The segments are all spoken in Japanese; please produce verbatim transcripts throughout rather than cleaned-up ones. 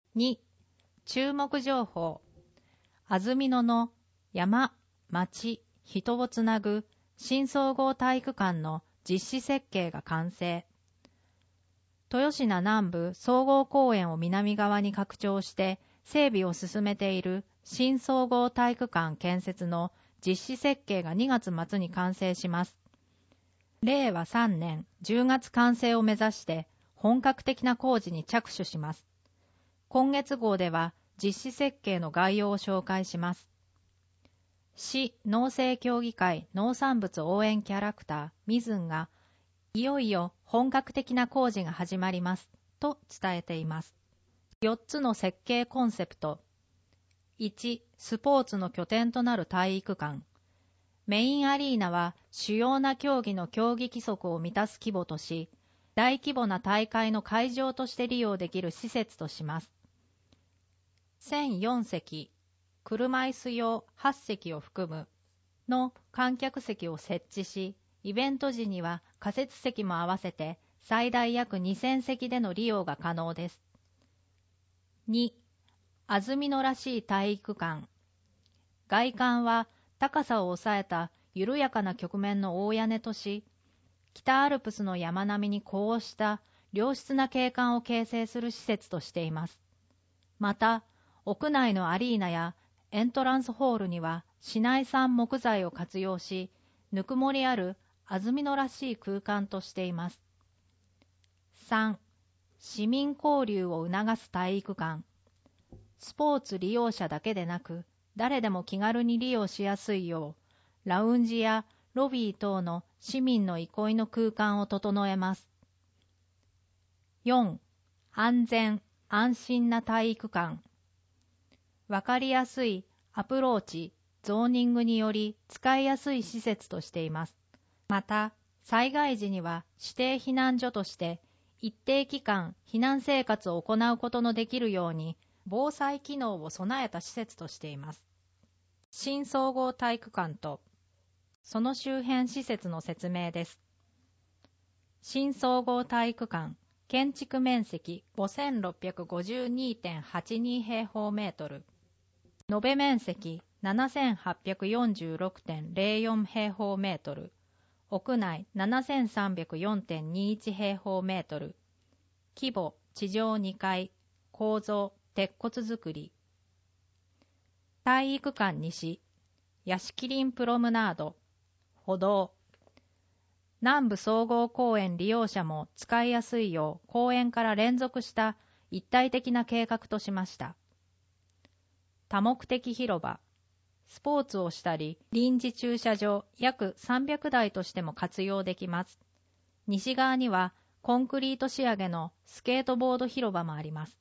に、注目情報。安曇野の山、町、人をつなぐ新総合体育館の実施設計が完成。豊品南部総合公園を南側に拡張して整備を進めている新総合体育館建設の実施設計がにがつ末に完成します。れいわさんねんじゅうがつ完成を目指して本格的な工事に着手します。今月号では実施設計の概要を紹介します。市農政協議会農産物応援キャラクターミズンがいよいよ本格的な工事が始まりますと伝えています。よっつの設計コンセプト。いち、スポーツの拠点となる体育館。メインアリーナは主要な競技の競技規則を満たす規模とし、大規模な大会の会場として利用できる施設とします。せんよんせき、車椅子用はちせきを含むの観客席を設置し、イベント時には仮設席も合わせて最大約にせんせきでの利用が可能です。に、安曇野らしい体育館。外観は高さを抑えた緩やかな曲面の大屋根とし、北アルプスの山並みにこうした良質な景観を形成する施設としています。また、屋内のアリーナやエントランスホールには市内産木材を活用し、ぬくもりある安曇野らしい空間としています。さん、市民交流を促す体育館。スポーツ利用者だけでなく、誰でも気軽に利用しやすいよう、ラウンジやロビー等の市民の憩いの空間を整えます。よん、安全・安心な体育館。わかりやすいアプローチ、ゾーニングにより使いやすい施設としています。また、災害時には指定避難所として一定期間避難生活を行うことのできるように防災機能を備えた施設としています。新総合体育館とその周辺施設の説明です。新総合体育館、建築面積 ごせんろっぴゃくごじゅうにてんはちに 平方メートル、延べ面積 ななせんはっぴゃくよんじゅうろくてんぜろよん 平方メートル、屋内 ななせんさんびゃくよんてんにいち 平方メートル、規模地上にかい、構造鉄骨造り。体育館西、屋敷林プロムナード、歩道。南部総合公園利用者も使いやすいよう公園から連続した一体的な計画としました。多目的広場。スポーツをしたり、臨時駐車場約さんびゃくだいとしても活用できます。西側にはコンクリート仕上げのスケートボード広場もあります。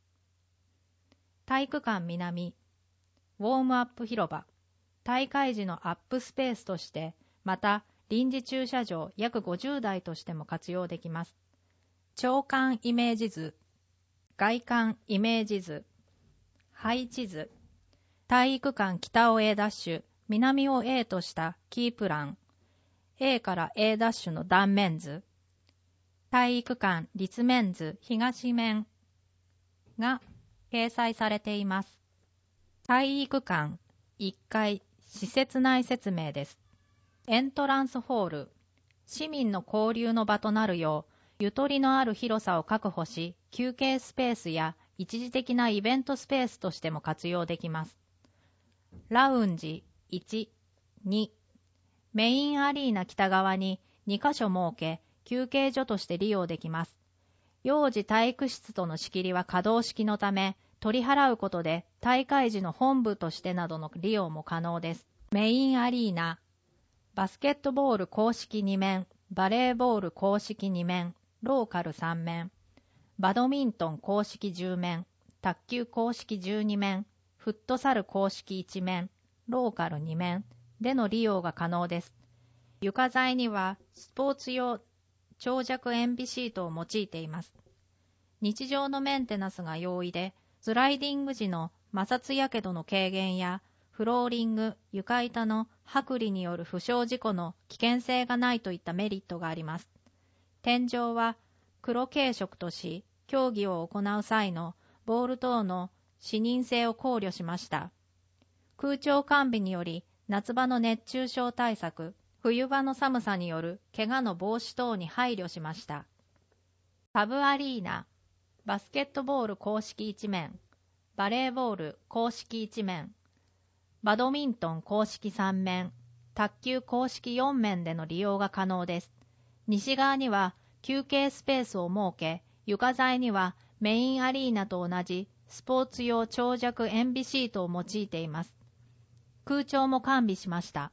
体育館南、ウォームアップ広場。大会時のアップスペースとして、また臨時駐車場約ごじゅうだいとしても活用できます。長官イメージ図、外観イメージ図、配置図。体育館北を A'、南を A としたキープラン。A から A' の断面図。体育館立面図東面が掲載されています。体育館いっかい施設内説明です。エントランスホール。市民の交流の場となるよう、ゆとりのある広さを確保し、休憩スペースや一時的なイベントスペースとしても活用できます。ラウンジいち、に、メインアリーナ北側ににかしょ設け、休憩所として利用できます。幼児体育室との仕切りは可動式のため、取り払うことで大会時の本部としてなどの利用も可能です。メインアリーナ、バスケットボール公式にめん、バレーボール公式にめん、ローカルさんめん、バドミントン公式じゅうめん、卓球公式じゅうにめん、フットサル公式いちめん、ローカルにめんでの利用が可能です。床材にはスポーツ用長尺塩ビシートを用いています。日常のメンテナンスが容易で、スライディング時の摩擦やけどの軽減や、フローリング、床板の剥離による負傷事故の危険性がないといったメリットがあります。天井は黒系色とし、競技を行う際のボール等の視認性を考慮しました。空調完備により夏場の熱中症対策、冬場の寒さによる怪我の防止等に配慮しました。サブアリーナ、バスケットボール公式いち面、バレーボール公式いち面、バドミントン公式さん面、卓球公式よん面での利用が可能です。西側には休憩スペースを設け、床材にはメインアリーナと同じスポーツ用長尺塩ビシートを用いています。空調も完備しました。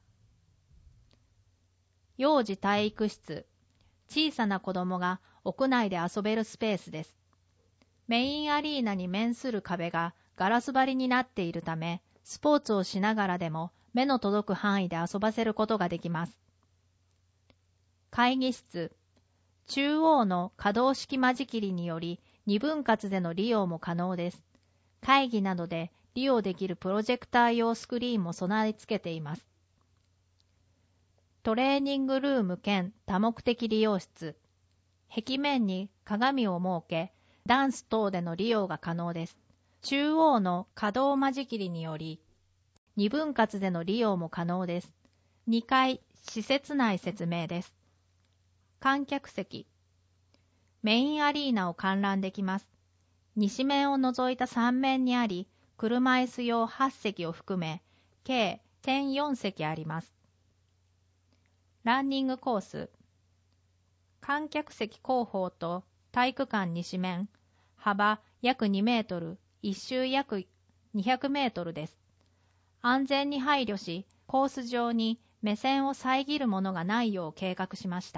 幼児体育室、小さな子供が屋内で遊べるスペースです。メインアリーナに面する壁がガラス張りになっているため、スポーツをしながらでも目の届く範囲で遊ばせることができます。会議室、中央の可動式間仕切りによりに分割での利用も可能です。会議などで利用できるプロジェクター用スクリーンも備え付けています。トレーニングルーム兼多目的利用室、壁面に鏡を設け、ダンス等での利用が可能です。中央の可動間仕切りによりに分割での利用も可能です。にかい施設内説明です。観客席、メインアリーナを観覧できます。西面を除いたさん面にあり、車椅子用はち席を含め計せんよん席あります。ランニングコース、観客席後方と体育館西面、幅約にメートル、一周約にひゃくメートルです。安全に配慮し、コース上に目線を遮るものがないよう計画しました。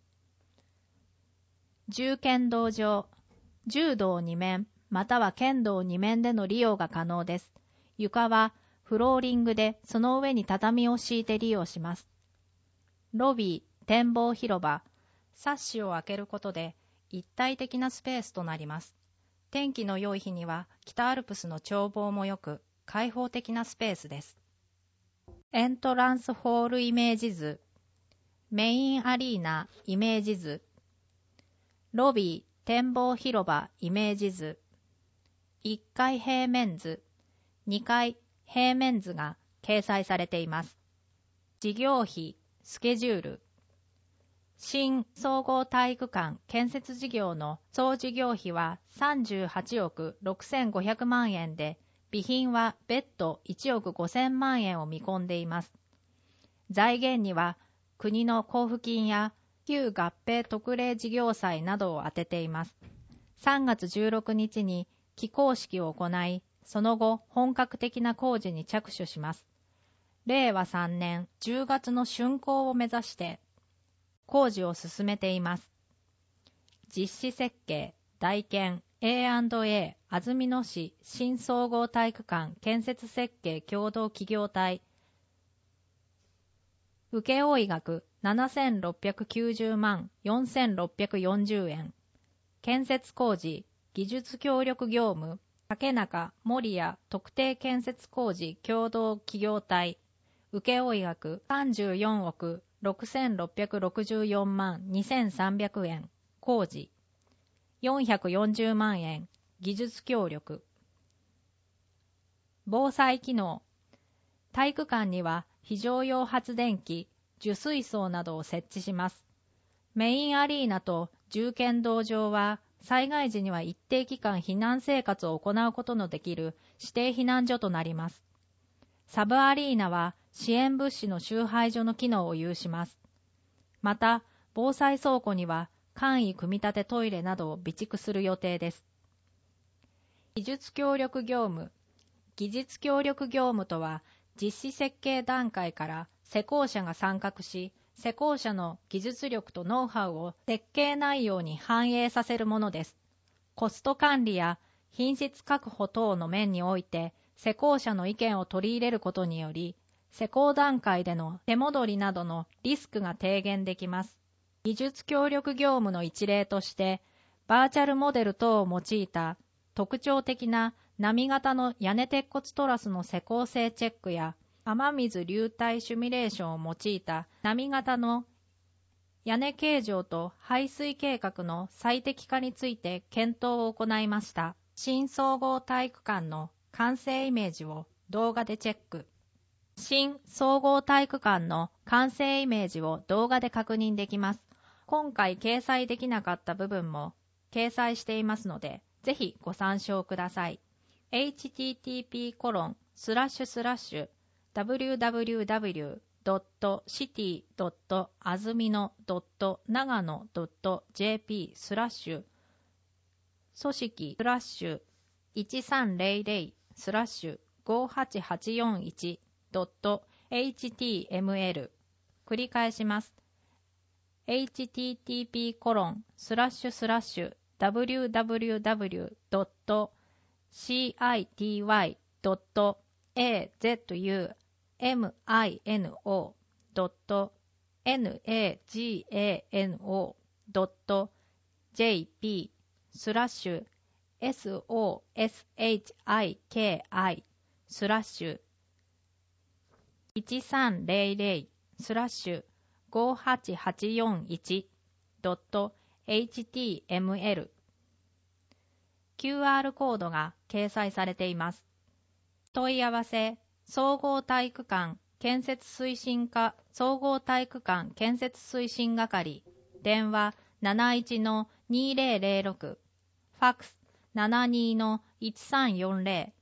銃剣道場、柔道に面、または剣道に面での利用が可能です。床はフローリングで、その上に畳を敷いて利用します。ロビー、展望広場、サッシを開けることで一体的なスペースとなります。天気の良い日には北アルプスの眺望も良く、開放的なスペースです。エントランスホールイメージ図、メインアリーナイメージ図、ロビー展望広場イメージ図、いっかい平面図、にかい平面図が掲載されています。事業費、スケジュール、新総合体育館建設事業の総事業費はさんじゅうはちおくろくせんごひゃく万円で、備品は別途いちおくごせん万円を見込んでいます。財源には国の交付金や旧合併特例事業債などを充てています。さんがつじゅうろくにちに起工式を行い、その後本格的な工事に着手します。れいわさんねんじゅうがつの竣工を目指して工事を進めています。実施設計、代建、エーアンドエー 安曇野市新総合体育館建設設計共同企業体、請負額ななせんろっぴゃくきゅうじゅうまんよんせんろっぴゃくよんじゅうえん、建設工事技術協力業務竹中守谷特定建設工事共同企業体、請負額さんじゅうよんおくろくせんろっぴゃくろくじゅうよんまんにせんさんびゃくえん、工事よんひゃくよんじゅうまんえん、技術協力。防災機能、体育館には非常用発電機、受水槽などを設置します。メインアリーナと銃剣道場は災害時には一定期間避難生活を行うことのできる指定避難所となります。サブアリーナは支援物資の集配所の機能を有します。また、防災倉庫には簡易組み立てトイレなどを備蓄する予定です。技術協力業務。技術協力業務とは、実施設計段階から施工者が参画し、施工者の技術力とノウハウを設計内容に反映させるものです。コスト管理や品質確保等の面において、施工者の意見を取り入れることにより、施工段階での手戻りなどのリスクが低減できます。技術協力業務の一例として、バーチャルモデル等を用いた特徴的な波型の屋根鉄骨トラスの施工性チェックや、雨水流体シミュレーションを用いた波型の屋根形状と排水計画の最適化について検討を行いました。 新総合体育館の完成イメージを動画でチェック。新総合体育館の完成イメージを動画で確認できます。今回掲載できなかった部分も掲載していますので、ぜひご参照ください。エイチティーティーピーコロンスラッシュスラッシュダブリューダブリューダブリュードットシティドットあずみのドット長野ドットジェーピースラッシュ組織スラッシュいちさんぜろぜろスラッシュごはちはちよんいちドットエイチティーエムエル 繰り返します。エイチティーティーピーコロンスラッシュスラッシュダブリューダブリューダブリュードットシティドットエーゼットユーエムアイエヌオードットナガノドットジェーピースラッシュソシキスラッシュいちさんぜろぜろスラッシュごはちはちよんいちドットエイチティーエムエル キューアール コードが掲載されています。問い合わせ総合体育館建設推進課総合体育館建設推進係電話 なないちのにぜろぜろろく ファックス ななにのいちさんよんぜろ